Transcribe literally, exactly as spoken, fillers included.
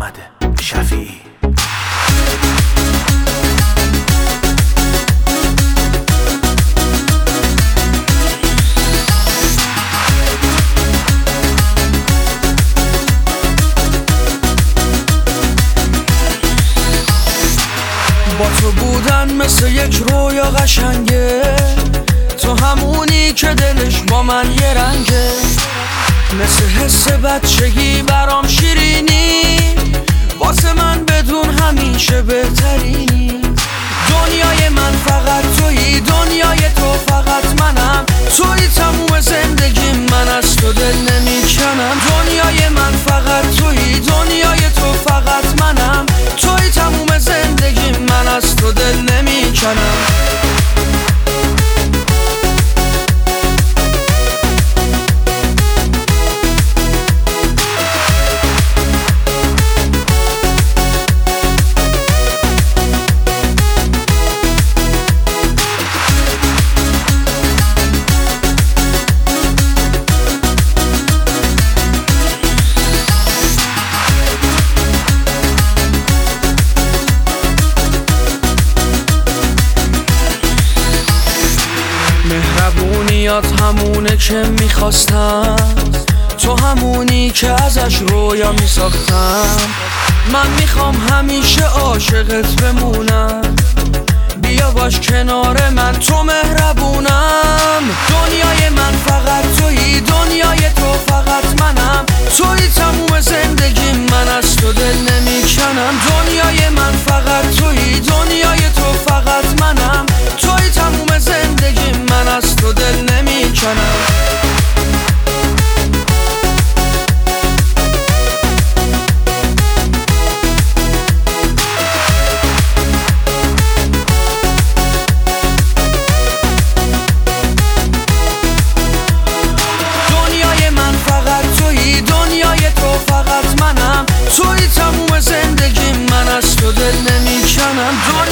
محمد شفیعی. با تو بودن مثل یک رویا قشنگه، تو همونی که دلش با من یه رنگه، مثل حس بچگی برام شیرینی، واسه من بدون همیشه بهترینی. دنیای من فقط تویی، دنیای تو فقط منم، تویی تموم زندگی، من از تو دل نمیکنم. دنیای من فقط تویی، دنیای تو فقط منم، تویی تموم زندگی، من از تو دل نمیکنم. مهربونیات همونه که میخواستم، تو همونی که ازش رویا میساختم. من میخوام همیشه عاشقت بمونم، بیا باش کنار من، تو مهربونم. دنیای من فقط تویی، دنیای تو فقط منم، تویی تموم زندگی، من از تو دل نمیکنم. دنیای من فقط تویی، دنیای تو فقط منم، تویی تموم زندگی، من از تو دل نمیکنم. تویی تموم زندگی، من از تو دل نمیکنم.